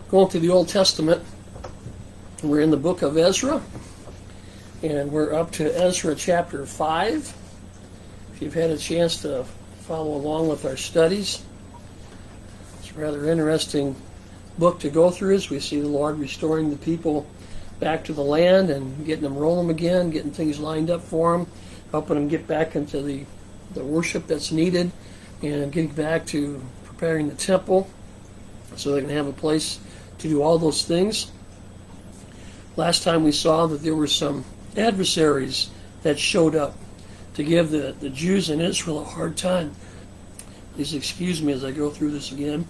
Going to the Old Testament, we're in the book of Ezra, and we're up to Ezra chapter 5. If you've had a chance to follow along with our studies, it's a rather interesting book to go through as we see the Lord restoring the people back to the land and getting them rolling again, getting things lined up for them, helping them get back into the worship that's needed, and getting back to preparing the temple so they can have a place to do all those things. Last time we saw that there were some adversaries that showed up to give the Jews in Israel a hard time. Please excuse me as I go through this again.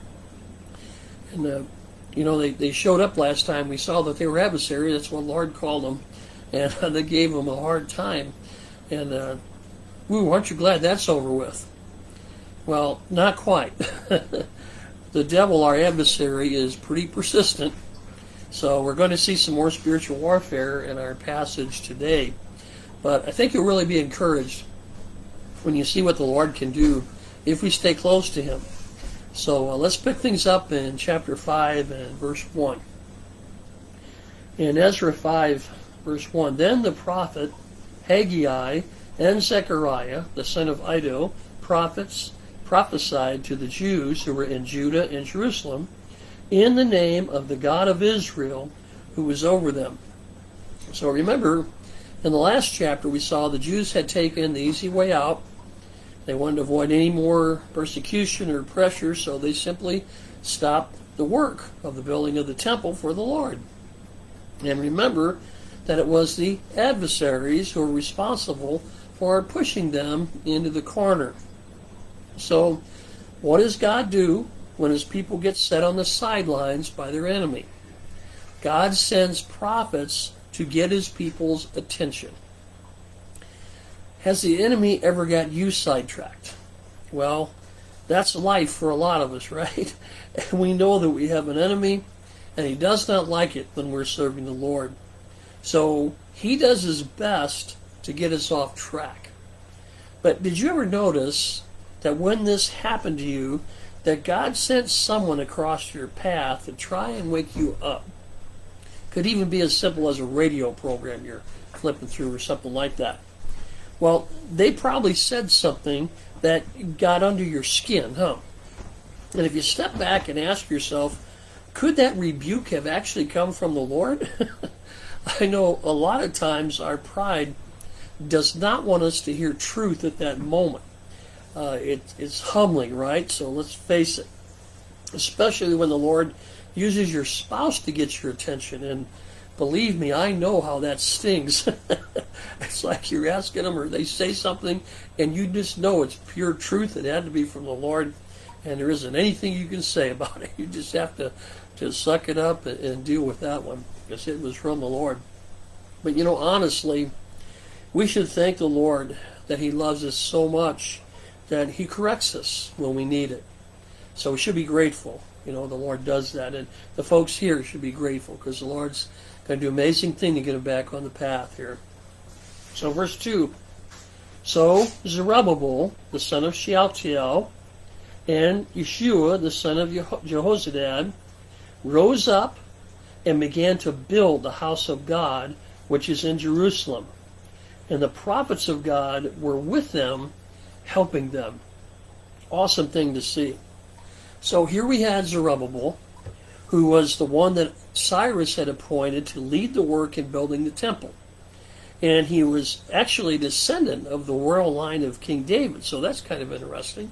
And, they showed up last time. We saw that they were adversaries. That's what the Lord called them. And they gave them a hard time. And, aren't you glad that's over with? Well, not quite. The devil, our adversary, is pretty persistent. So we're going to see some more spiritual warfare in our passage today. But I think you'll really be encouraged when you see what the Lord can do if we stay close to Him. So let's pick things up in chapter 5 and verse 1. In Ezra 5, verse 1, Then the prophet Haggai and Zechariah, the son of Iddo, prophesied to the Jews who were in Judah and Jerusalem in the name of the God of Israel who was over them. So remember, in the last chapter we saw the Jews had taken the easy way out. They wanted to avoid any more persecution or pressure, so they simply stopped the work of the building of the temple for the Lord. And remember that it was the adversaries who were responsible for pushing them into the corner. So, what does God do when His people get set on the sidelines by their enemy? God sends prophets to get His people's attention. Has the enemy ever got you sidetracked? Well, that's life for a lot of us, right? And we know that we have an enemy, and he does not like it when we're serving the Lord. So he does his best to get us off track. But did you ever notice that when this happened to you, that God sent someone across your path to try and wake you up? Could even be as simple as a radio program you're flipping through or something like that. Well, they probably said something that got under your skin, huh? And if you step back and ask yourself, could that rebuke have actually come from the Lord? I know a lot of times our pride does not want us to hear truth at that moment. It's humbling, right? So let's face it. Especially when the Lord uses your spouse to get your attention. And believe me, I know how that stings. It's like you're asking them or they say something and you just know it's pure truth. It had to be from the Lord and there isn't anything you can say about it. You just have to suck it up and deal with that one because it was from the Lord. But honestly, we should thank the Lord that He loves us so much that He corrects us when we need it. So we should be grateful. The Lord does that. And the folks here should be grateful because the Lord's going to do an amazing thing to get them back on the path here. So verse 2. So Zerubbabel, the son of Shealtiel, and Yeshua, the son of Jehozadak, rose up and began to build the house of God, which is in Jerusalem. And the prophets of God were with them, helping them. Awesome thing to see. So here we had Zerubbabel, who was the one that Cyrus had appointed to lead the work in building the temple. And he was actually a descendant of the royal line of King David, so that's kind of interesting.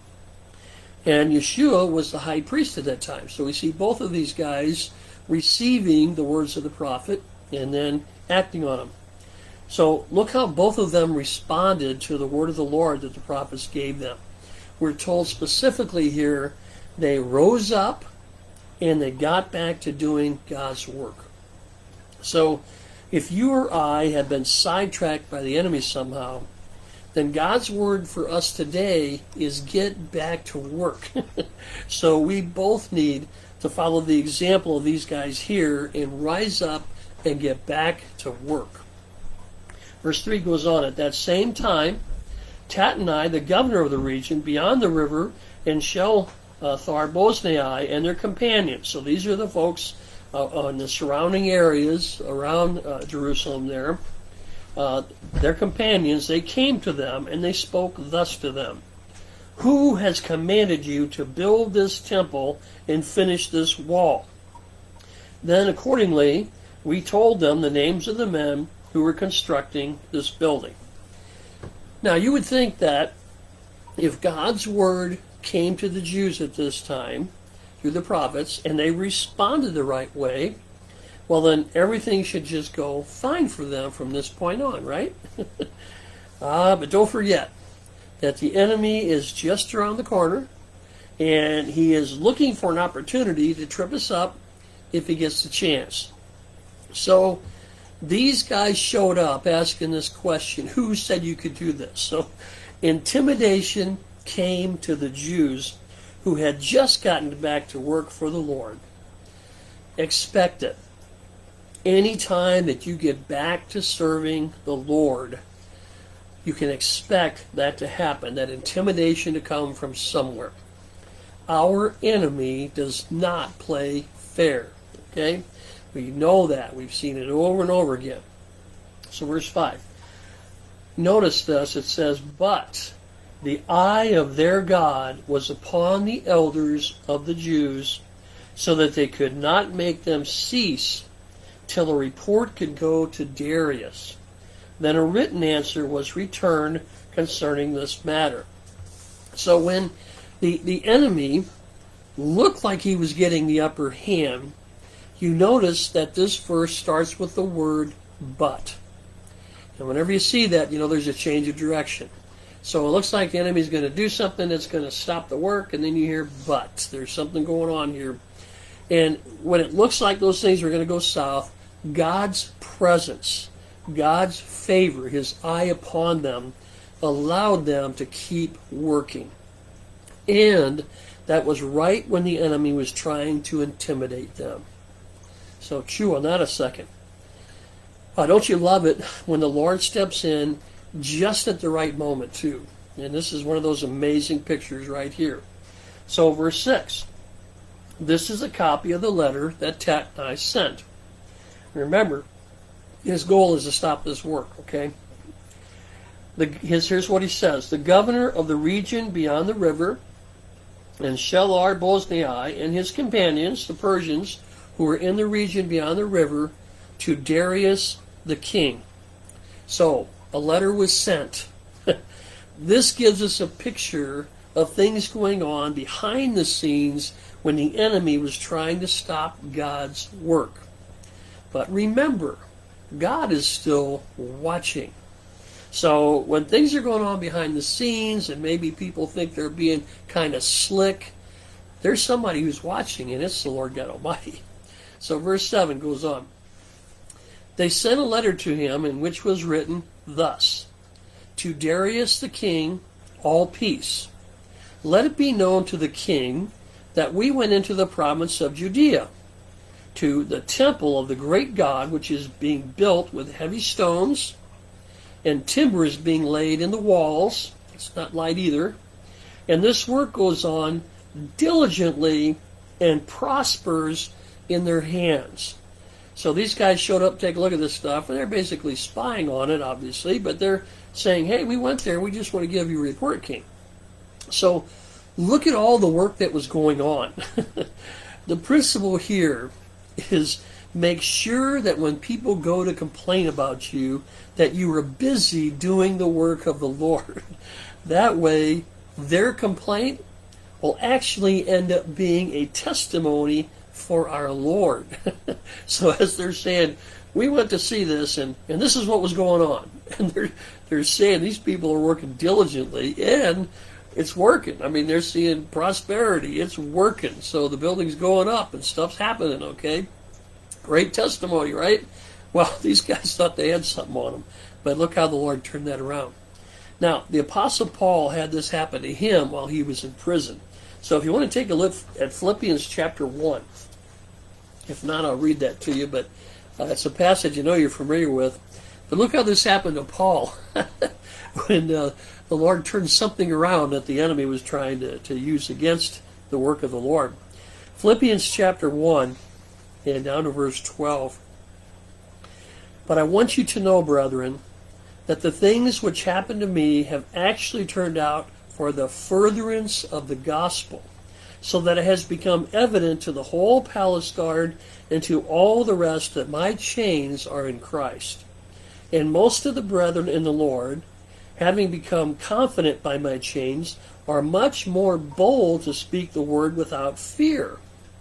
And Yeshua was the high priest at that time. So we see both of these guys receiving the words of the prophet and then acting on them. So look how both of them responded to the word of the Lord that the prophets gave them. We're told specifically here, they rose up and they got back to doing God's work. So if you or I have been sidetracked by the enemy somehow, then God's word for us today is get back to work. So we both need to follow the example of these guys here and rise up and get back to work. Verse 3 goes on, at that same time, Tattenai, the governor of the region beyond the river, and Thar-Boznai and their companions. So these are the folks in the surrounding areas around Jerusalem there. Their companions, they came to them and they spoke thus to them. Who has commanded you to build this temple and finish this wall? Then accordingly, we told them the names of the men who were constructing this building. Now you would think that if God's word came to the Jews at this time through the prophets and they responded the right way, well then everything should just go fine for them from this point on, right? But don't forget that the enemy is just around the corner and he is looking for an opportunity to trip us up if he gets the chance. So these guys showed up asking this question, who said you could do this? So intimidation came to the Jews who had just gotten back to work for the Lord. Expect it. Any time that you get back to serving the Lord, you can expect that to happen, that intimidation to come from somewhere. Our enemy does not play fair. Okay? We know that. We've seen it over and over again. So verse 5. Notice this. It says, but the eye of their God was upon the elders of the Jews, so that they could not make them cease till a report could go to Darius. Then a written answer was returned concerning this matter. So when the enemy looked like he was getting the upper hand, you notice that this verse starts with the word but. And whenever you see that, you know there's a change of direction. So it looks like the enemy's going to do something that's going to stop the work, and then you hear but. There's something going on here. And when it looks like those things are going to go south, God's presence, God's favor, his eye upon them, allowed them to keep working. And that was right when the enemy was trying to intimidate them. So chew on that a second. Don't you love it when the Lord steps in just at the right moment too? And this is one of those amazing pictures right here. So verse 6. This is a copy of the letter that Tatnai sent. Remember, his goal is to stop this work, okay? Here's what he says. The governor of the region beyond the river, and Shelar-Boznai and his companions, the Persians, who were in the region beyond the river, to Darius the king. So, a letter was sent. This gives us a picture of things going on behind the scenes when the enemy was trying to stop God's work. But remember, God is still watching. So when things are going on behind the scenes and maybe people think they're being kind of slick, there's somebody who's watching, and it's the Lord God Almighty. So verse 7 goes on. They sent a letter to him in which was written thus, to Darius the king, all peace. Let it be known to the king that we went into the province of Judea, to the temple of the great God, which is being built with heavy stones, and timber is being laid in the walls. It's not light either. And this work goes on diligently and prospers in their hands. So these guys showed up to take a look at this stuff, and they're basically spying on it, obviously, but they're saying, hey, we went there, we just want to give you a report, king. So look at all the work that was going on. The principle here is make sure that when people go to complain about you, that you are busy doing the work of the Lord. That way, their complaint will actually end up being a testimony for our Lord. So as they're saying, we went to see this, and this is what was going on. And they're saying these people are working diligently, and it's working. I mean, they're seeing prosperity. It's working. So the building's going up, and stuff's happening, okay? Great testimony, right? Well, these guys thought they had something on them. But look how the Lord turned that around. Now, the Apostle Paul had this happen to him while he was in prison. So if you want to take a look at Philippians chapter 1, if not, I'll read that to you, but it's a passage you know you're familiar with. But look how this happened to Paul when the Lord turned something around that the enemy was trying to use against the work of the Lord. Philippians chapter 1 and down to verse 12. But I want you to know, brethren, that the things which happened to me have actually turned out for the furtherance of the gospel, so that it has become evident to the whole palace guard and to all the rest that my chains are in Christ. And most of the brethren in the Lord, having become confident by my chains, are much more bold to speak the word without fear.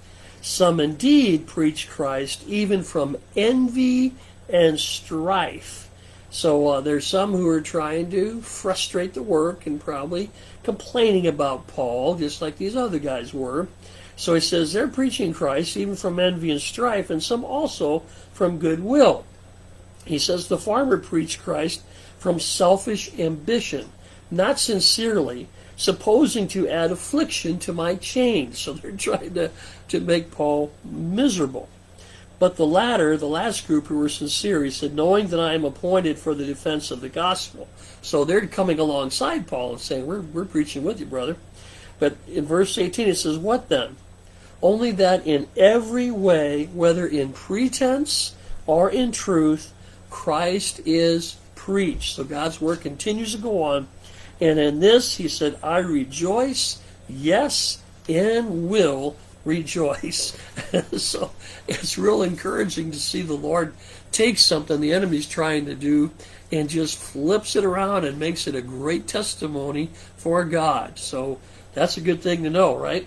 Some indeed preach Christ even from envy and strife. So there's some who are trying to frustrate the work and probably complaining about Paul, just like these other guys were. So he says they're preaching Christ even from envy and strife, and some also from goodwill. He says the farmer preached Christ from selfish ambition, not sincerely, supposing to add affliction to my chains. So they're trying to make Paul miserable. But the latter, the last group who were sincere, he said, knowing that I am appointed for the defense of the gospel. So they're coming alongside Paul and saying, we're preaching with you, brother. But in verse 18 it says, what then? Only that in every way, whether in pretense or in truth, Christ is preached. So God's work continues to go on. And in this, he said, I rejoice, yes, and will rejoice. So it's real encouraging to see the Lord take something the enemy's trying to do and just flips it around and makes it a great testimony for God. So that's a good thing to know, right?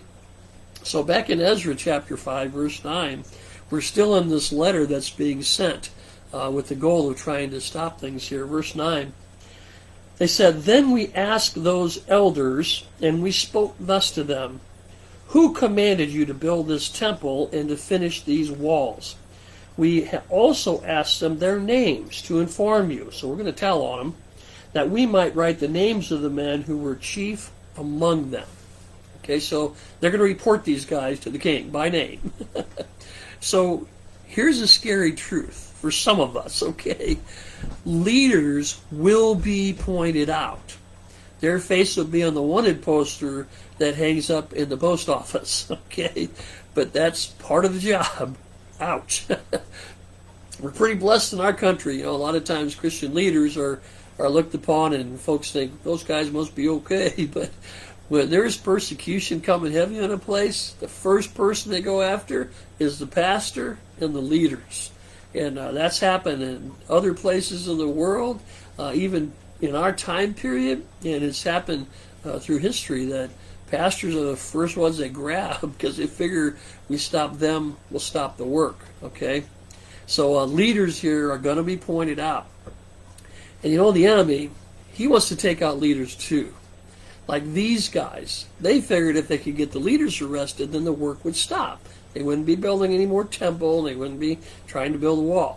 So back in Ezra chapter 5, verse 9, we're still in this letter that's being sent with the goal of trying to stop things here. Verse 9, they said, Then we asked those elders, and we spoke thus to them, Who commanded you to build this temple and to finish these walls? We also asked them their names to inform you. So we're going to tell on them, that we might write the names of the men who were chief among them. Okay, so they're going to report these guys to the king by name. So here's a scary truth for some of us, okay? Leaders will be pointed out. Their face will be on the wanted poster that hangs up in the post office, okay? But that's part of the job. Ouch. We're pretty blessed in our country. You know, a lot of times Christian leaders are looked upon and folks think those guys must be okay. But when there's persecution coming heavy on a place, the first person they go after is the pastor and the leaders. And that's happened in other places of the world, even in our time period, and it's happened through history that pastors are the first ones they grab because they figure we stop them, we'll stop the work, okay? So leaders here are going to be pointed out. And you know, the enemy, he wants to take out leaders too. Like these guys, they figured if they could get the leaders arrested, then the work would stop. They wouldn't be building any more temple, they wouldn't be trying to build a wall.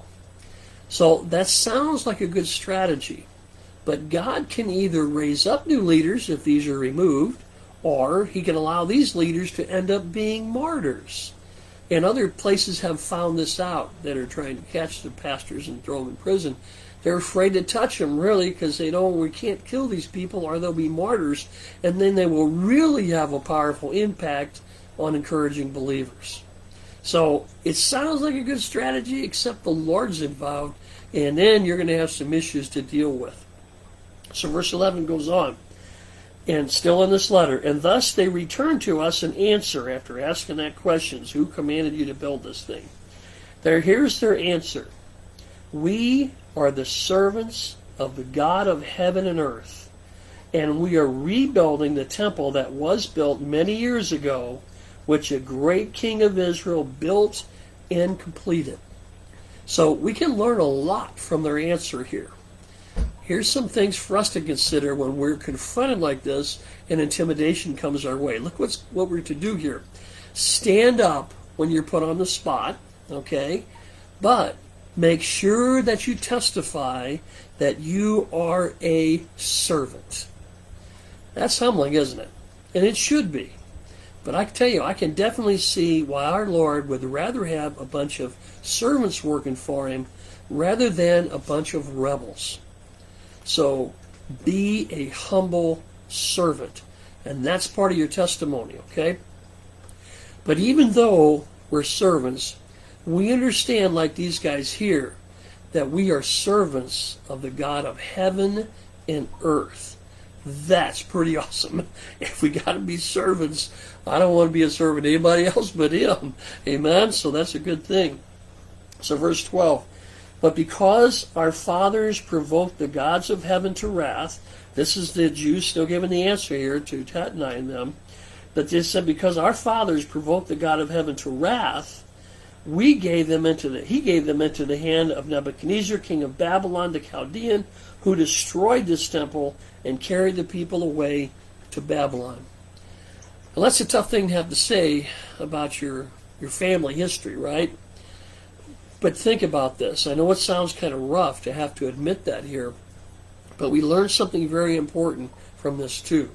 So that sounds like a good strategy. But God can either raise up new leaders if these are removed, or he can allow these leaders to end up being martyrs. And other places have found this out that are trying to catch the pastors and throw them in prison. They're afraid to touch them, really, because they know we can't kill these people or they'll be martyrs, and then they will really have a powerful impact on encouraging believers. So it sounds like a good strategy, except the Lord's involved, and then you're going to have some issues to deal with. So verse 11 goes on, and still in this letter, and thus they returned to us an answer after asking that questions, who commanded you to build this thing? Here's their answer. We are the servants of the God of heaven and earth, and we are rebuilding the temple that was built many years ago, which a great king of Israel built and completed. So we can learn a lot from their answer here. Here's some things for us to consider when we're confronted like this and intimidation comes our way. Look what we're to do here. Stand up when you're put on the spot, okay? But make sure that you testify that you are a servant. That's humbling, isn't it? And it should be. But I can tell you, I can definitely see why our Lord would rather have a bunch of servants working for him rather than a bunch of rebels. So be a humble servant. And that's part of your testimony, okay? But even though we're servants, we understand, like these guys here, that we are servants of the God of heaven and earth. That's pretty awesome. If we got to be servants, I don't want to be a servant to anybody else but him. Amen? So that's a good thing. So verse 12. But because our fathers provoked the gods of heaven to wrath, this is the Jews still giving the answer here to Tatnai and them, but they said because our fathers provoked the God of heaven to wrath, he gave them into the hand of Nebuchadnezzar, king of Babylon, the Chaldean, who destroyed this temple and carried the people away to Babylon. Well, that's a tough thing to have to say about your family history, right? But think about this. I know it sounds kind of rough to have to admit that here, but we learn something very important from this too.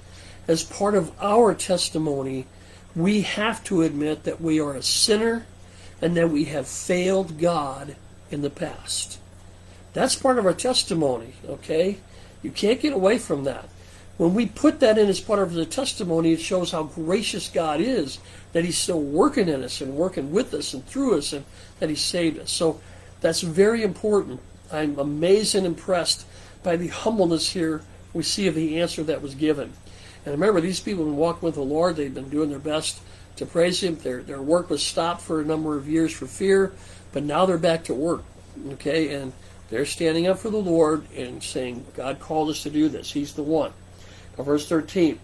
As part of our testimony, we have to admit that we are a sinner and that we have failed God in the past. That's part of our testimony, okay? You can't get away from that. When we put that in as part of the testimony, it shows how gracious God is, that He's still working in us and working with us and through us, and that He saved us. So that's very important. I'm amazed and impressed by the humbleness here we see of the answer that was given. And remember, these people have been walking with the Lord. They've been doing their best to praise Him. Their work was stopped for a number of years for fear, but now they're back to work, okay? And they're standing up for the Lord and saying, God called us to do this. He's the one. Now, verse 13.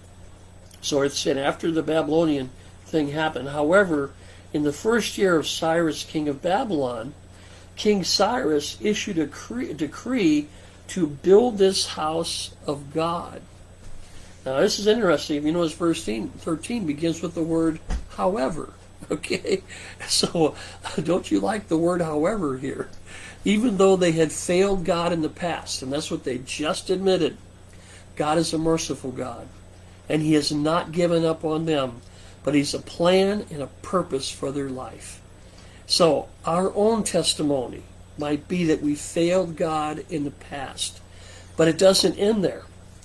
So it said, after the Babylonian thing happened, however, in the first year of Cyrus, king of Babylon, King Cyrus issued a decree to build this house of God. Now, this is interesting. If you notice, verse 13 begins with the word however. Okay? So, don't you like the word however here? Even though they had failed God in the past, and that's what they just admitted, God is a merciful God, and He has not given up on them, but He's a plan and a purpose for their life. So, our own testimony might be that we failed God in the past, but it doesn't end there.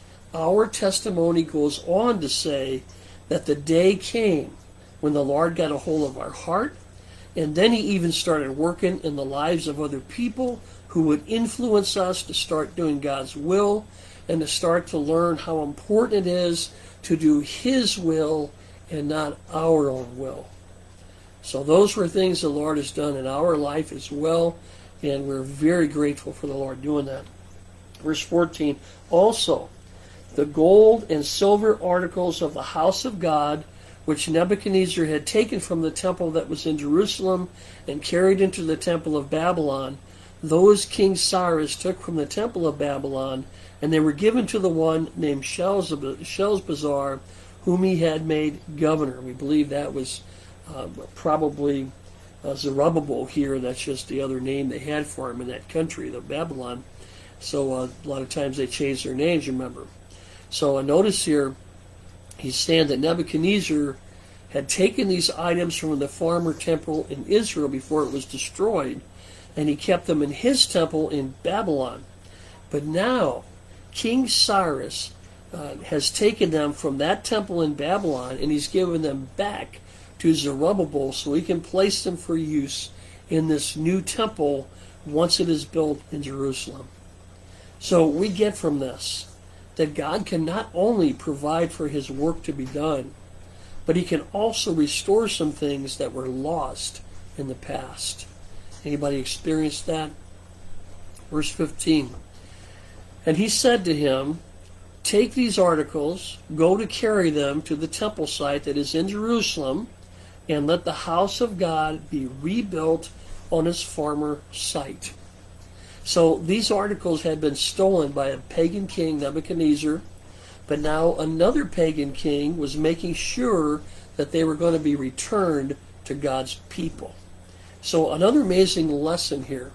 Our testimony goes on to say that the day came when the Lord got a hold of our heart, and then He even started working in the lives of other people who would influence us to start doing God's will and to start to learn how important it is to do His will and not our own will. So those were things the Lord has done in our life as well, and we're very grateful for the Lord doing that. Verse 14, also, the gold and silver articles of the house of God, which Nebuchadnezzar had taken from the temple that was in Jerusalem and carried into the temple of Babylon, those King Cyrus took from the temple of Babylon, and they were given to the one named Shalmaneser, whom he had made governor. We believe that was probably Zerubbabel here. That's just the other name they had for him in that country, the Babylon. So a lot of times they changed their names, remember. So notice here, he's saying that Nebuchadnezzar had taken these items from the former temple in Israel before it was destroyed, and he kept them in his temple in Babylon. But now, King Cyrus has taken them from that temple in Babylon, and he's given them back to Zerubbabel so he can place them for use in this new temple once it is built in Jerusalem. So we get from this that God can not only provide for His work to be done, but He can also restore some things that were lost in the past. Anybody experienced that? Verse 15. And he said to him, take these articles, go to carry them to the temple site that is in Jerusalem, and let the house of God be rebuilt on its former site. So these articles had been stolen by a pagan king, Nebuchadnezzar, but now another pagan king was making sure that they were going to be returned to God's people. So another amazing lesson here.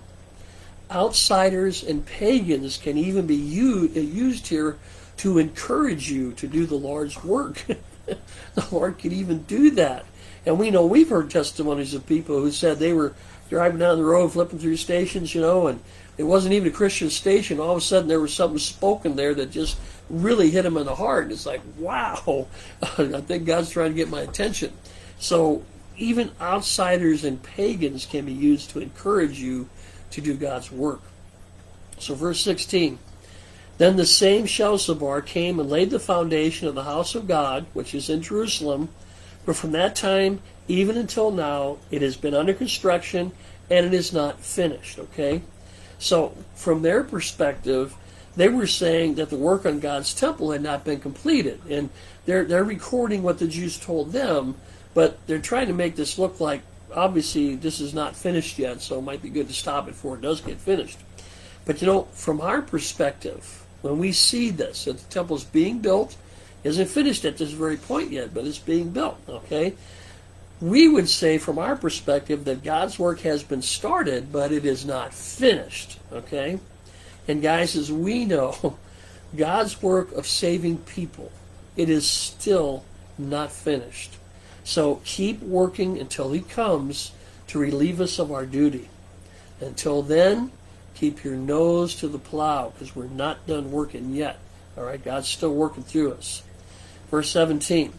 Outsiders and pagans can even be used here to encourage you to do the Lord's work. The Lord can even do that. And we know we've heard testimonies of people who said they were driving down the road, flipping through stations, and it wasn't even a Christian station. All of a sudden there was something spoken there that just really hit them in the heart. It's like, wow, I think God's trying to get my attention. So even outsiders and pagans can be used to encourage you to do God's work. So verse 16, then the same Shalzabar came and laid the foundation of the house of God, which is in Jerusalem, but from that time even until now it has been under construction and it is not finished. Okay? So from their perspective, they were saying that the work on God's temple had not been completed. And they're recording what the Jews told them, but they're trying to make this look like, obviously, this is not finished yet, so it might be good to stop it before it does get finished. But, from our perspective, when we see this, that the temple's being built, isn't finished at this very point yet, but it's being built, okay? We would say, from our perspective, that God's work has been started, but it is not finished, okay? And guys, as we know, God's work of saving people, it is still not finished. So keep working until He comes to relieve us of our duty. Until then, keep your nose to the plow, because we're not done working yet. All right, God's still working through us. Verse 17.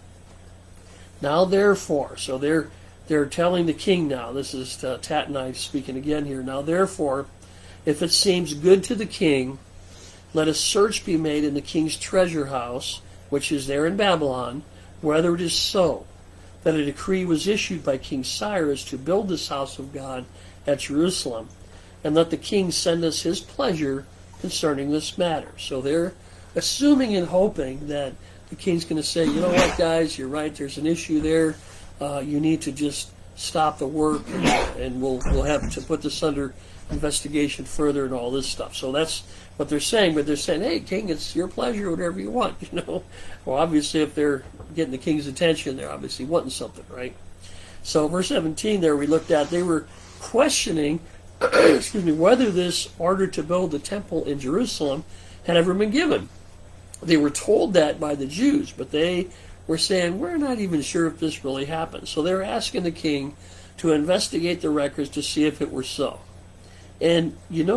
Now therefore, so they're telling the king now, this is Tatnai speaking again here. Now therefore, if it seems good to the king, let a search be made in the king's treasure house, which is there in Babylon, whether it is so, that a decree was issued by King Cyrus to build this house of God at Jerusalem, and let the king send us his pleasure concerning this matter. So they're assuming and hoping that the king's going to say, you know what, guys, you're right, there's an issue there. You need to just stop the work, and we'll have to put this under investigation further and all this stuff. So that's what they're saying, but they're saying, hey, king, it's your pleasure, whatever you want, Well, obviously, if they're getting the king's attention, they're obviously wanting something, right? So verse 17 there we looked at, they were questioning whether this order to build the temple in Jerusalem had ever been given. They were told that by the Jews, but they were saying, we're not even sure if this really happened. So they were asking the king to investigate the records to see if it were so. And,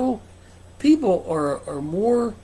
people are more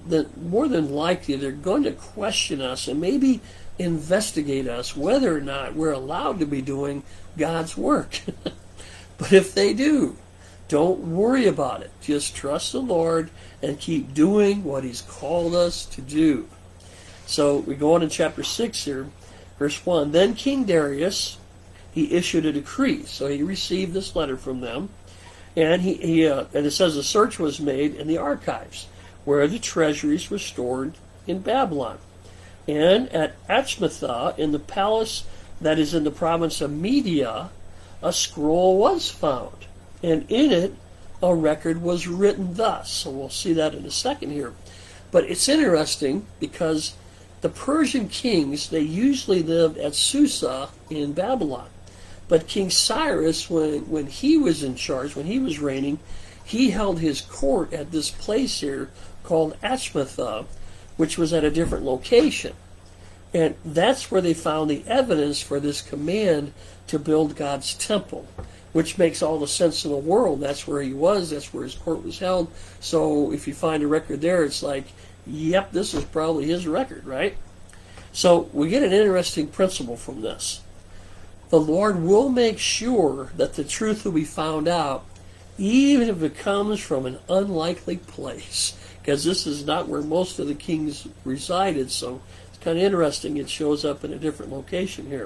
than likely, they're going to question us and maybe investigate us whether or not we're allowed to be doing God's work. But if they do, don't worry about it. Just trust the Lord and keep doing what He's called us to do. So we go on in chapter 6 here, verse 1. Then King Darius, he issued a decree. So he received this letter from them. And and it says a search was made in the archives where the treasuries were stored in Babylon. And at Achmetha, in the palace that is in the province of Media, a scroll was found. And in it, a record was written thus. So we'll see that in a second here. But it's interesting because the Persian kings, they usually lived at Susa in Babylon. But King Cyrus, when he was in charge, when he was reigning, he held his court at this place here called Achmetha, which was at a different location. And that's where they found the evidence for this command to build God's temple, which makes all the sense in the world. That's where he was. That's where his court was held. So if you find a record there, it's like, yep, this is probably his record, right? So we get an interesting principle from this. The Lord will make sure that the truth will be found out, even if it comes from an unlikely place, because this is not where most of the kings resided. So it's kind of interesting. It shows up in a different location here.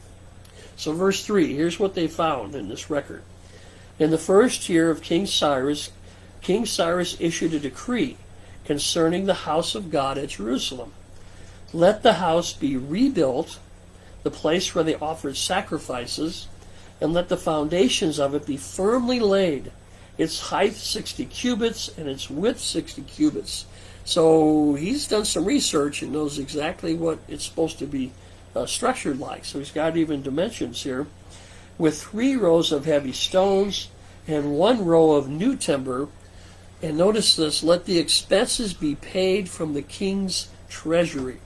So verse 3, here's what they found in this record. In the first year of King Cyrus issued a decree concerning the house of God at Jerusalem. Let the house be rebuilt, the place where they offered sacrifices, and let the foundations of it be firmly laid, its height 60 cubits and its width 60 cubits. So he's done some research and knows exactly what it's supposed to be structured like. So he's got even dimensions here, with 3 rows of heavy stones and 1 row of new timber. And notice this, let the expenses be paid from the king's treasury.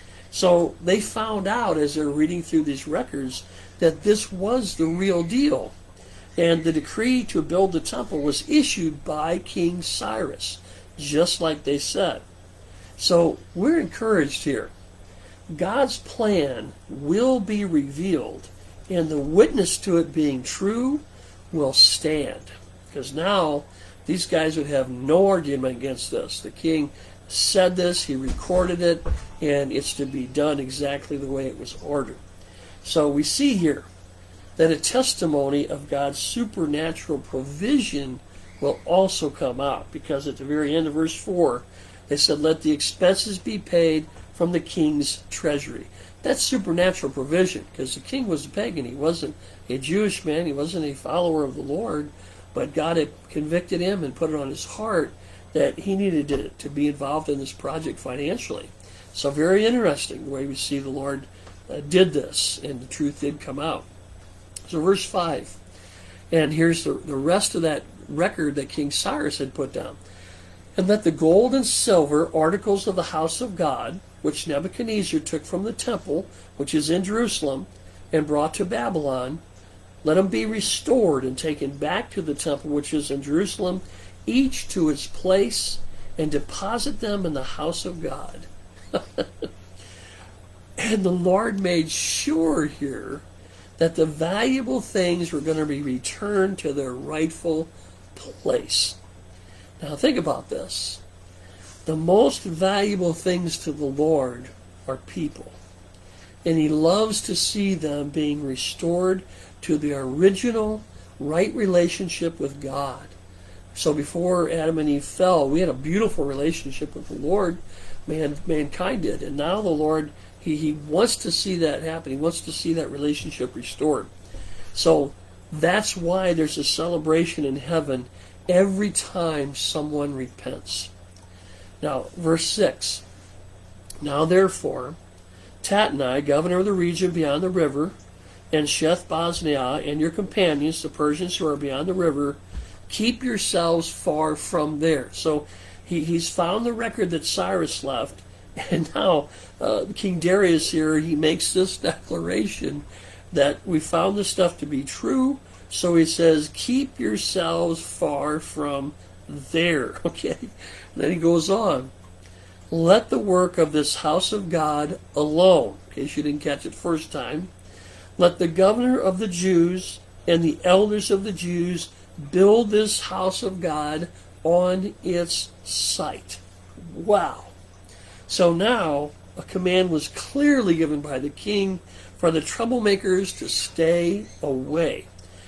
So they found out as they're reading through these records that this was the real deal. And the decree to build the temple was issued by King Cyrus, just like they said. So we're encouraged here. God's plan will be revealed and the witness to it being true will stand. Because now these guys would have no argument against this. The king said this, he recorded it, and it's to be done exactly the way it was ordered. So we see here that a testimony of God's supernatural provision will also come out, because at the very end of verse 4, they said, let the expenses be paid from the king's treasury. That's supernatural provision, because the king was a pagan. He wasn't a Jewish man. He wasn't a follower of the Lord, but God had convicted him and put it on his heart that he needed to be involved in this project financially. So very interesting the way we see the Lord did this, and the truth did come out. So verse 5, and here's the rest of that record that King Cyrus had put down. And let the gold and silver articles of the house of God, which Nebuchadnezzar took from the temple, which is in Jerusalem, and brought to Babylon, let them be restored and taken back to the temple which is in Jerusalem, each to its place, and deposit them in the house of God. And the Lord made sure here that the valuable things were going to be returned to their rightful place. Now think about this. The most valuable things to the Lord are people. And he loves to see them being restored to the original right relationship with God. So before Adam and Eve fell, we had a beautiful relationship with the Lord. Mankind did. And now the Lord, he wants to see that happen. He wants to see that relationship restored. So that's why there's a celebration in heaven every time someone repents. Now, verse 6. Now therefore, Tatnai, governor of the region beyond the river, and Sheth-Bozniah, and your companions, the Persians who are beyond the river, keep yourselves far from there. So he's found the record that Cyrus left, and now King Darius here, he makes this declaration that we found this stuff to be true. So he says, keep yourselves far from there. Okay? And then he goes on. Let the work of this house of God alone, in case you didn't catch it first time. Let the governor of the Jews and the elders of the Jews build this house of God on its site. Wow. So now a command was clearly given by the king for the troublemakers to stay away.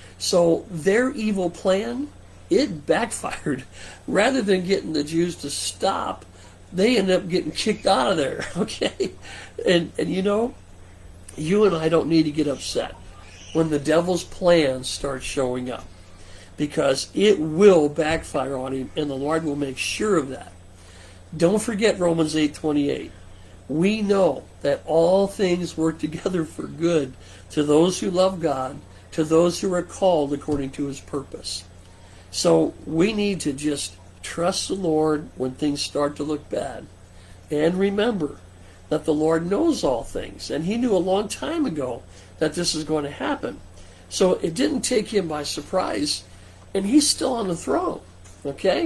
So their evil plan, it backfired. Rather than getting the Jews to stop, they ended up getting kicked out of there. Okay? And you know, you and I don't need to get upset when the devil's plans start showing up, because it will backfire on him, and the Lord will make sure of that. Don't forget Romans 8:28. We know that all things work together for good to those who love God, to those who are called according to his purpose. So we need to just trust the Lord when things start to look bad. And remember that the Lord knows all things, and he knew a long time ago that this is going to happen. So it didn't take him by surprise, and he's still on the throne. Okay?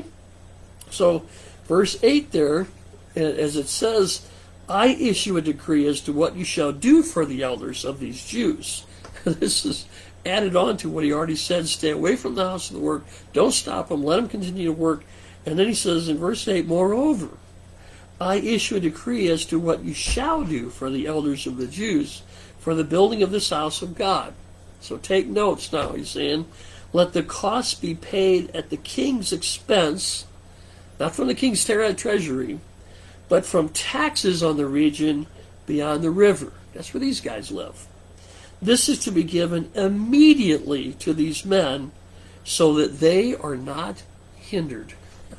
So verse 8 there, as it says, I issue a decree as to what you shall do for the elders of these Jews. This is added on to what he already said. Stay away from the house of the work. Don't stop them. Let them continue to work. And then he says in verse 8, moreover, I issue a decree as to what you shall do for the elders of the Jews for the building of this house of God. So take notes now. He's saying, let the costs be paid at the king's expense, not from the king's treasury, but from taxes on the region beyond the river. That's where these guys live. This is to be given immediately to these men so that they are not hindered.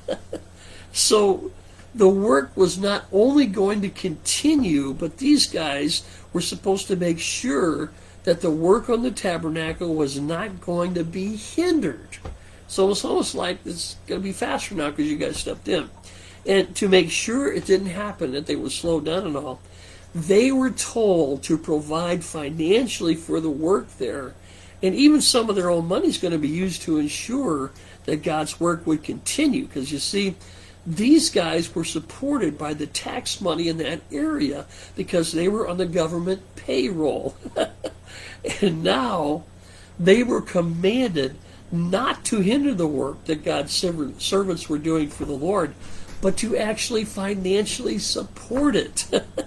So the work was not only going to continue, but these guys were supposed to make sure that the work on the tabernacle was not going to be hindered. So it's almost like it's going to be faster now because you guys stepped in. And to make sure it didn't happen, that they were slowed down and all, they were told to provide financially for the work there. And even some of their own money is going to be used to ensure that God's work would continue. Because you see, these guys were supported by the tax money in that area because they were on the government payroll. And now they were commanded not to hinder the work that God's servants were doing for the Lord, but to actually financially support it.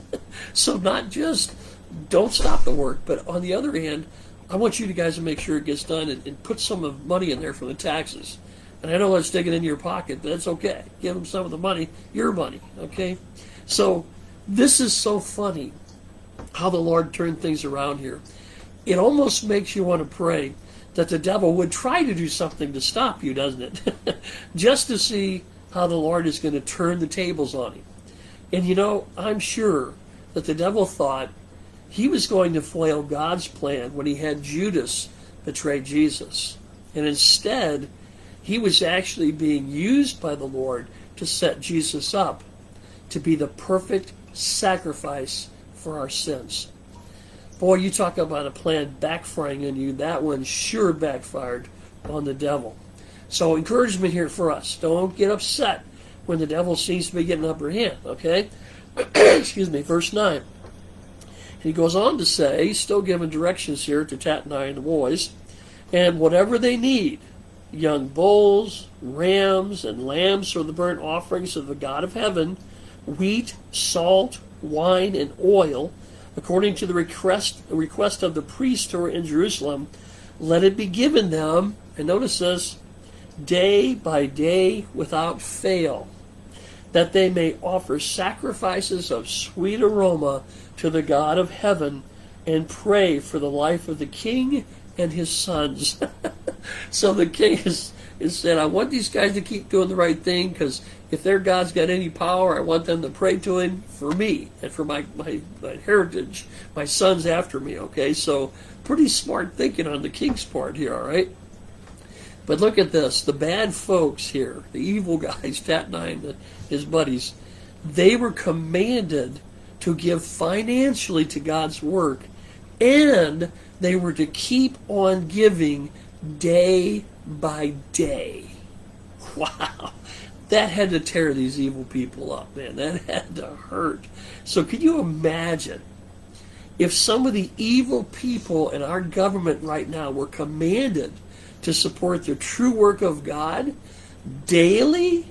So not just don't stop the work, but on the other hand, I want you guys to make sure it gets done and put some of the money in there for the taxes. And I know it's sticking in your pocket, but that's okay. Give them some of the money, your money, okay? So this is so funny how the Lord turned things around here. It almost makes you want to pray that the devil would try to do something to stop you, doesn't it? Just to see how the Lord is going to turn the tables on him. And you know, I'm sure that the devil thought he was going to foil God's plan when he had Judas betray Jesus. And instead, he was actually being used by the Lord to set Jesus up to be the perfect sacrifice for our sins. Boy, you talk about a plan backfiring on you. That one sure backfired on the devil. So encouragement here for us. Don't get upset when the devil seems to be getting upper hand, okay? Excuse me, verse 9. He goes on to say, he's still giving directions here to Tatnai and the boys, and whatever they need, young bulls, rams, and lambs for the burnt offerings of the God of heaven, wheat, salt, wine, and oil, according to the request of the priests who are in Jerusalem, let it be given them, and notice this, day by day without fail, that they may offer sacrifices of sweet aroma to the God of heaven and pray for the life of the king and his sons. So the king is said, I want these guys to keep doing the right thing, because if their God's got any power, I want them to pray to him for me and for my heritage, my sons after me, okay? So pretty smart thinking on the king's part here, all right? But look at this. The bad folks here, the evil guys, Tatnai and his buddies, they were commanded to give financially to God's work, and they were to keep on giving day by day. Wow. That had to tear these evil people up, man. That had to hurt. So can you imagine if some of the evil people in our government right now were commanded to support the true work of God daily?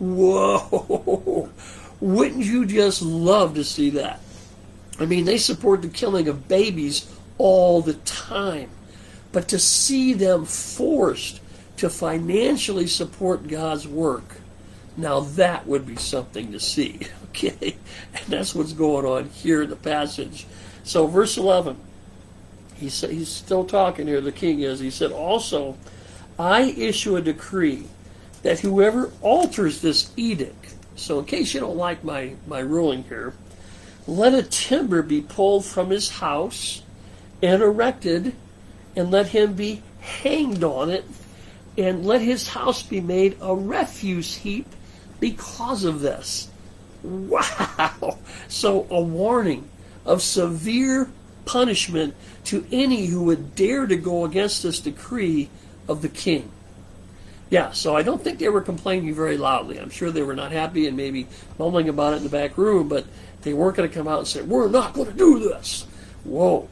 Whoa! Wouldn't you just love to see that? I mean, they support the killing of babies all the time. But to see them forced to financially support God's work, now that would be something to see, okay? And that's what's going on here in the passage. So verse 11, he's still talking here, the king is. He said, also, I issue a decree that whoever alters this edict, so in case you don't like my ruling here, let a timber be pulled from his house and erected, and let him be hanged on it, and let his house be made a refuse heap because of this. Wow! So a warning of severe punishment to any who would dare to go against this decree of the king. Yeah, so I don't think they were complaining very loudly. I'm sure they were not happy and maybe mumbling about it in the back room, but they weren't going to come out and say, we're not going to do this. Whoa.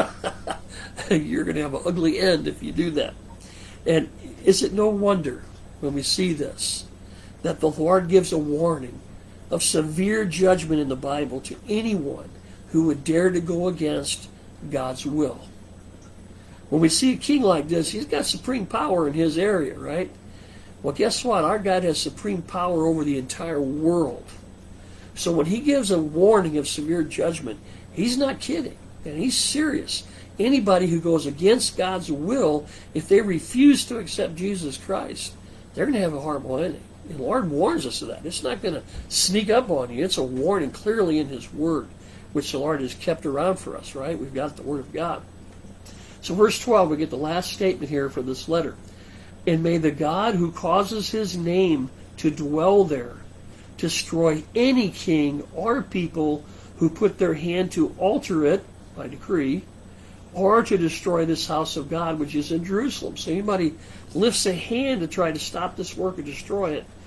You're going to have an ugly end if you do that. And is it no wonder when we see this that the Lord gives a warning of severe judgment in the Bible to anyone who would dare to go against God's will? When we see a king like this, he's got supreme power in his area, right? Well, guess what? Our God has supreme power over the entire world. So when he gives a warning of severe judgment, he's not kidding, and he's serious. Anybody who goes against God's will, if they refuse to accept Jesus Christ, they're going to have a horrible ending. And the Lord warns us of that. It's not going to sneak up on you. It's a warning clearly in his word, which the Lord has kept around for us, right? We've got the word of God. So verse 12, we get the last statement here for this letter. And may the God who causes his name to dwell there destroy any king or people who put their hand to alter it by decree, or to destroy this house of God which is in Jerusalem. So anybody lifts a hand to try to stop this work or destroy it,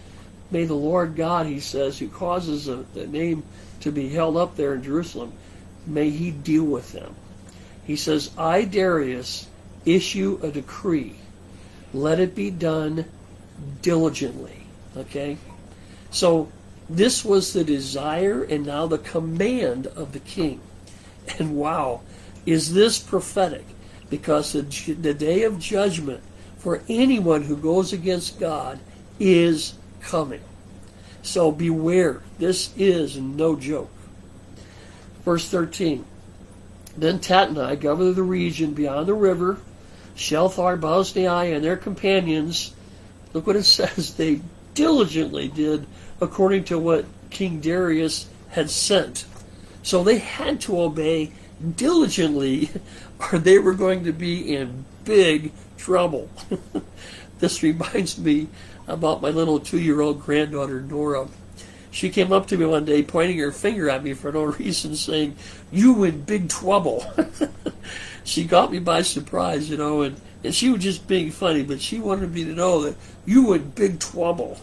may the Lord God, he says, who causes the name to be held up there in Jerusalem, may he deal with them. He says, I, Darius, issue a decree. Let it be done diligently. Okay? So this was the desire and now the command of the king. And wow, is this prophetic? Because the day of judgment for anyone who goes against God is coming. So beware. This is no joke. Verse 13. Then Tatnai, governor of the region beyond the river, Shelthar, Boznai, and their companions, look what it says, they diligently did according to what King Darius had sent. So they had to obey diligently or they were going to be in big trouble. This reminds me about my little 2-year-old granddaughter, Nora. She came up to me one day pointing her finger at me for no reason, saying, "You in big trouble." She got me by surprise, and she was just being funny, but she wanted me to know that you in big trouble.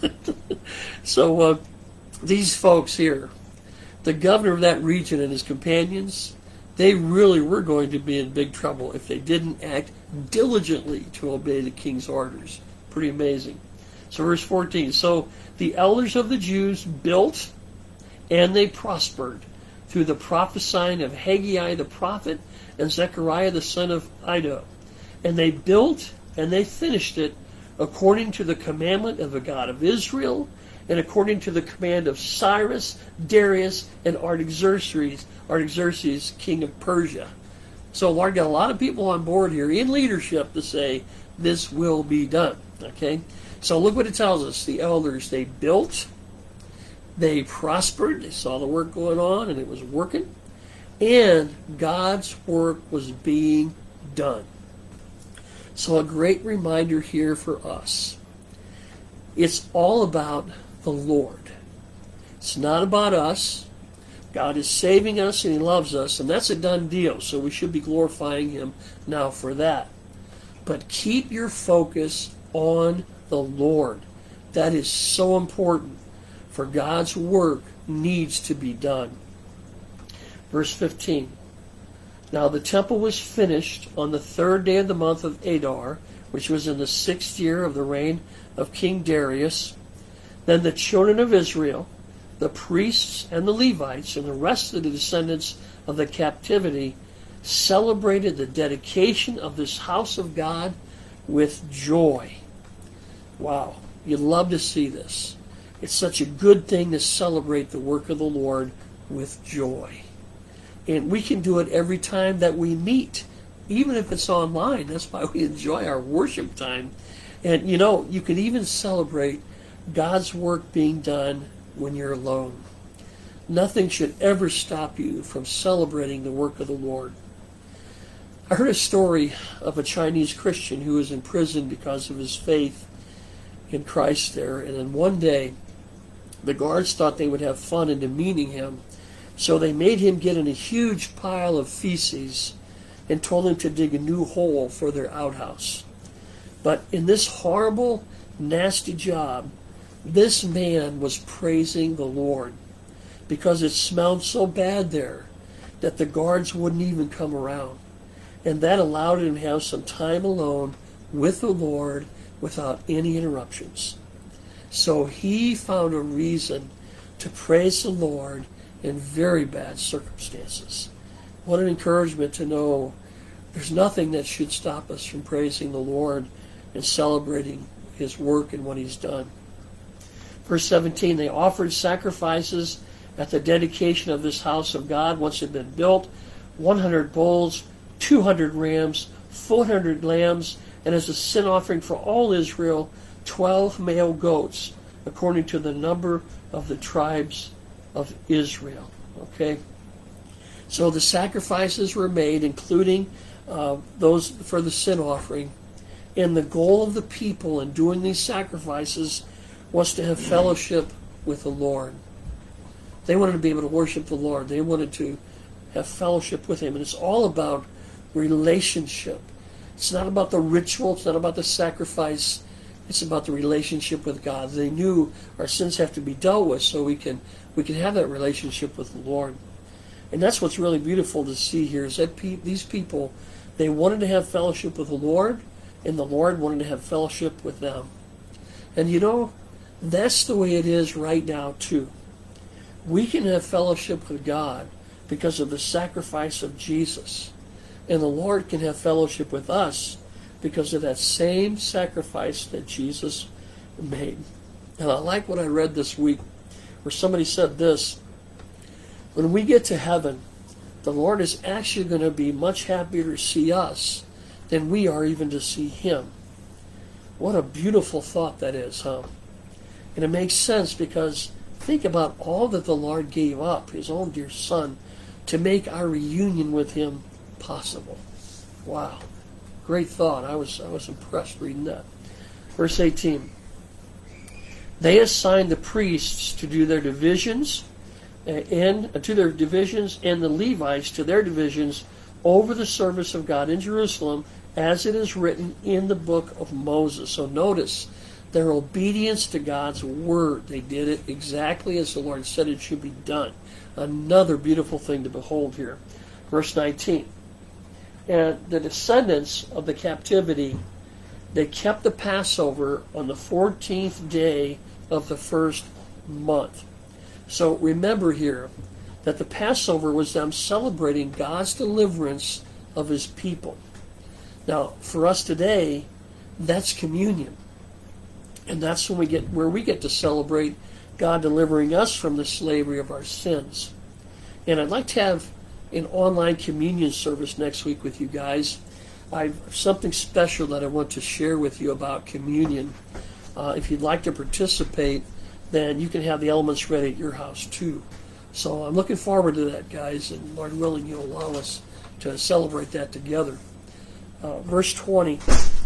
So these folks here, the governor of that region and his companions, they really were going to be in big trouble if they didn't act diligently to obey the king's orders. Pretty amazing. So verse 14, so the elders of the Jews built and they prospered through the prophesying of Haggai the prophet and Zechariah the son of Iddo. And they built and they finished it according to the commandment of the God of Israel and according to the command of Cyrus, Darius, and Artaxerxes, king of Persia. So Lord got a lot of people on board here in leadership to say this will be done. Okay? So look what it tells us. The elders, they built, they prospered, they saw the work going on and it was working, and God's work was being done. So a great reminder here for us. It's all about the Lord. It's not about us. God is saving us and He loves us, and that's a done deal, so we should be glorifying Him now for that. But keep your focus on the Lord. That is so important, for God's work needs to be done. Verse 15. Now the temple was finished on the 3rd day of the month of Adar, which was in the 6th year of the reign of King Darius. Then the children of Israel, the priests and the Levites, and the rest of the descendants of the captivity celebrated the dedication of this house of God with joy. Wow, you'd love to see this. It's such a good thing to celebrate the work of the Lord with joy. And we can do it every time that we meet, even if it's online. That's why we enjoy our worship time. And you can even celebrate God's work being done when you're alone. Nothing should ever stop you from celebrating the work of the Lord. I heard a story of a Chinese Christian who was in prison because of his faith in Christ there. And then one day, the guards thought they would have fun in demeaning him. So they made him get in a huge pile of feces and told him to dig a new hole for their outhouse. But in this horrible, nasty job, this man was praising the Lord because it smelled so bad there that the guards wouldn't even come around. And that allowed him to have some time alone with the Lord without any interruptions. So he found a reason to praise the Lord in very bad circumstances. What an encouragement to know there's nothing that should stop us from praising the Lord and celebrating His work and what He's done. Verse 17, they offered sacrifices at the dedication of this house of God once it had been built, 100 bulls, 200 rams, 400 lambs, and as a sin offering for all Israel, 12 male goats, according to the number of the tribes of Israel. Okay? So the sacrifices were made, including those for the sin offering. And the goal of the people in doing these sacrifices was to have fellowship with the Lord. They wanted to be able to worship the Lord. They wanted to have fellowship with Him. And it's all about relationship. It's not about the ritual. It's not about the sacrifice. It's about the relationship with God. They knew our sins have to be dealt with so we can have that relationship with the Lord. And that's what's really beautiful to see here is that these people, they wanted to have fellowship with the Lord, and the Lord wanted to have fellowship with them. And you know, that's the way it is right now too. We can have fellowship with God because of the sacrifice of Jesus. And the Lord can have fellowship with us because of that same sacrifice that Jesus made. And I like what I read this week where somebody said this: when we get to heaven, the Lord is actually going to be much happier to see us than we are even to see Him. What a beautiful thought that is, huh? And it makes sense because think about all that the Lord gave up, His own dear Son, to make our reunion with Him possible. Wow. Great thought. I was impressed reading that. Verse 18. They assigned the priests to do their divisions, and the Levites to their divisions over the service of God in Jerusalem, as it is written in the book of Moses. So notice their obedience to God's word. They did it exactly as the Lord said it should be done. Another beautiful thing to behold here. Verse 19. And the descendants of the captivity, they kept the Passover on the 14th day of the first month. So remember here that the Passover was them celebrating God's deliverance of His people. Now, for us today, that's communion. And that's when we get to celebrate God delivering us from the slavery of our sins. And I'd like to have an online communion service next week with you guys. I have something special that I want to share with you about communion. If you'd like to participate, then you can have the elements ready at your house too. So I'm looking forward to that, guys, and Lord willing, you'll allow us to celebrate that together. Verse 20,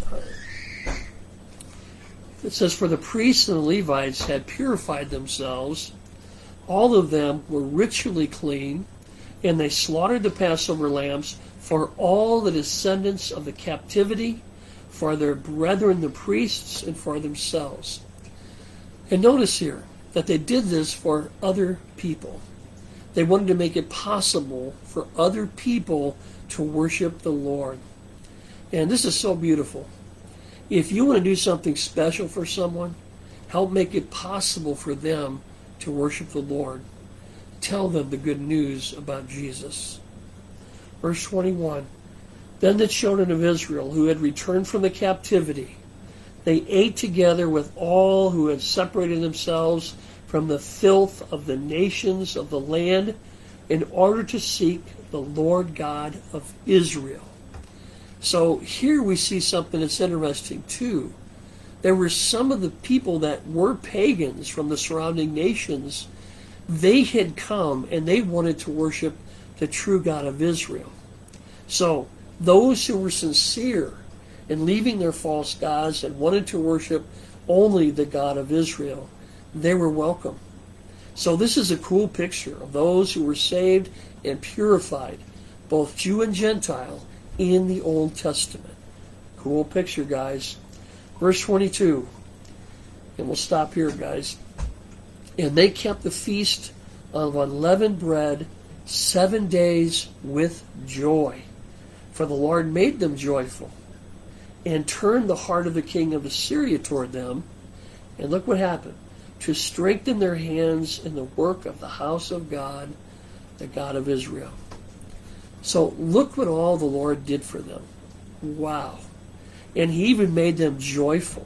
it says, "For the priests and the Levites had purified themselves. All of them were ritually clean, and they slaughtered the Passover lambs for all the descendants of the captivity, for their brethren the priests, and for themselves." And notice here that they did this for other people. They wanted to make it possible for other people to worship the Lord. And this is so beautiful. If you want to do something special for someone, help make it possible for them to worship the Lord. Tell them the good news about Jesus. Verse 21, "Then the children of Israel who had returned from the captivity, they ate together with all who had separated themselves from the filth of the nations of the land in order to seek the Lord God of Israel." So here we see something that's interesting too. There were some of the people that were pagans from the surrounding nations. They had come and they wanted to worship the true God of Israel. So those who were sincere in leaving their false gods and wanted to worship only the God of Israel, they were welcome. So this is a cool picture of those who were saved and purified, both Jew and Gentile, in the Old Testament. Cool picture, guys. Verse 22, and we'll stop here, guys. "And they kept the feast of unleavened bread 7 days with joy, for the Lord made them joyful, and turned the heart of the king of Assyria toward them." And look what happened. "To strengthen their hands in the work of the house of God, the God of Israel." So look what all the Lord did for them. Wow. And He even made them joyful.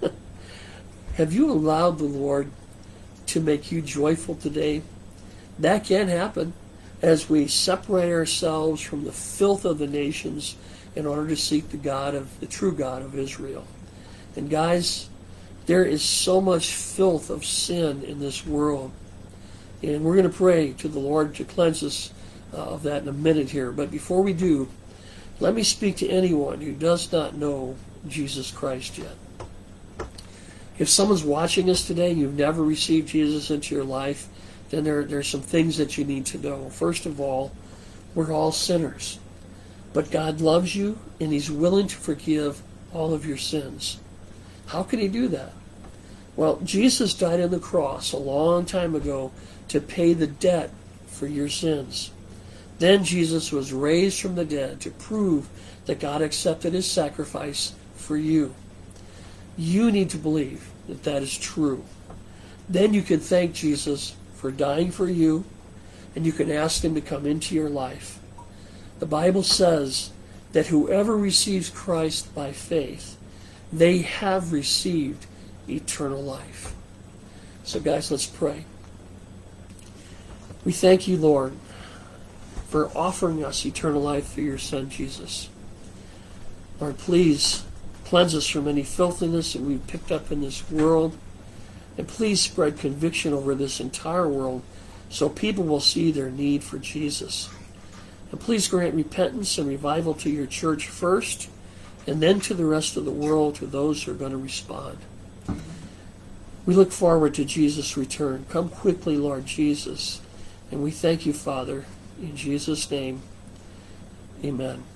Have you allowed the Lord to make you joyful today? That can happen as we separate ourselves from the filth of the nations in order to seek the true God of Israel. And guys, there is so much filth of sin in this world. And we're going to pray to the Lord to cleanse us of that in a minute here. But before we do, let me speak to anyone who does not know Jesus Christ yet. If someone's watching us today and you've never received Jesus into your life, then there's some things that you need to know. First of all, we're all sinners. But God loves you and He's willing to forgive all of your sins. How could he do that? Well, Jesus died on the cross a long time ago to pay the debt for your sins. Then Jesus was raised from the dead to prove that God accepted his sacrifice for you. You need to believe that that is true. Then you can thank Jesus for dying for you, and you can ask him to come into your life. The Bible says that whoever receives Christ by faith, they have received eternal life. So guys, let's pray. We thank you, Lord, for offering us eternal life through your Son, Jesus. Lord, please cleanse us from any filthiness that we've picked up in this world. And please spread conviction over this entire world so people will see their need for Jesus. And please grant repentance and revival to your church first, and then to the rest of the world, to those who are going to respond. We look forward to Jesus' return. Come quickly, Lord Jesus. And we thank you, Father, in Jesus' name. Amen.